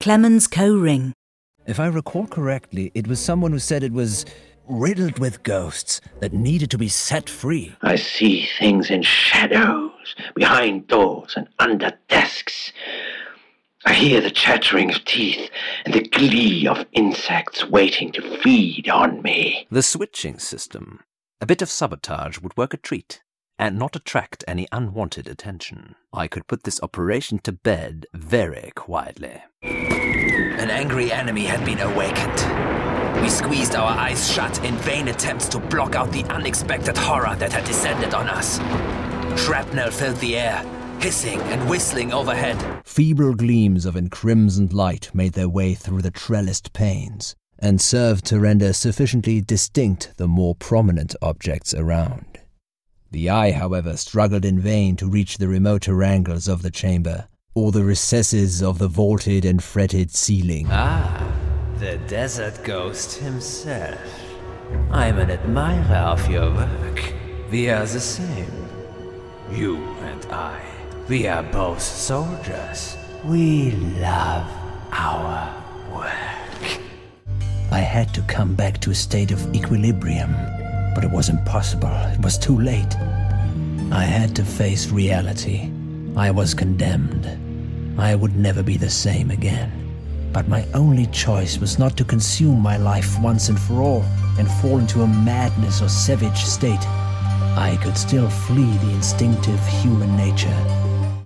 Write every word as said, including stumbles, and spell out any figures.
Clemens Co-Ring. If I recall correctly, it was someone who said it was riddled with ghosts that needed to be set free. I see things in shadows, behind doors and under desks. I hear the chattering of teeth and the glee of insects waiting to feed on me. The switching system. A bit of sabotage would work a treat, and not attract any unwanted attention. I could put this operation to bed very quietly. An angry enemy had been awakened. We squeezed our eyes shut in vain attempts to block out the unexpected horror that had descended on us. Shrapnel filled the air, hissing and whistling overhead. Feeble gleams of encrimsoned light made their way through the trellised panes, and served to render sufficiently distinct the more prominent objects around. The eye, however, struggled in vain to reach the remoter angles of the chamber, or the recesses of the vaulted and fretted ceiling. Ah, the desert ghost himself. I'm an admirer of your work. We are the same. You and I. We are both soldiers. We love our work. I had to come back to a state of equilibrium, but it was impossible. It was too late. I had to face reality. I was condemned. I would never be the same again. But my only choice was not to consume my life once and for all and fall into a madness or savage state. I could still flee the instinctive human nature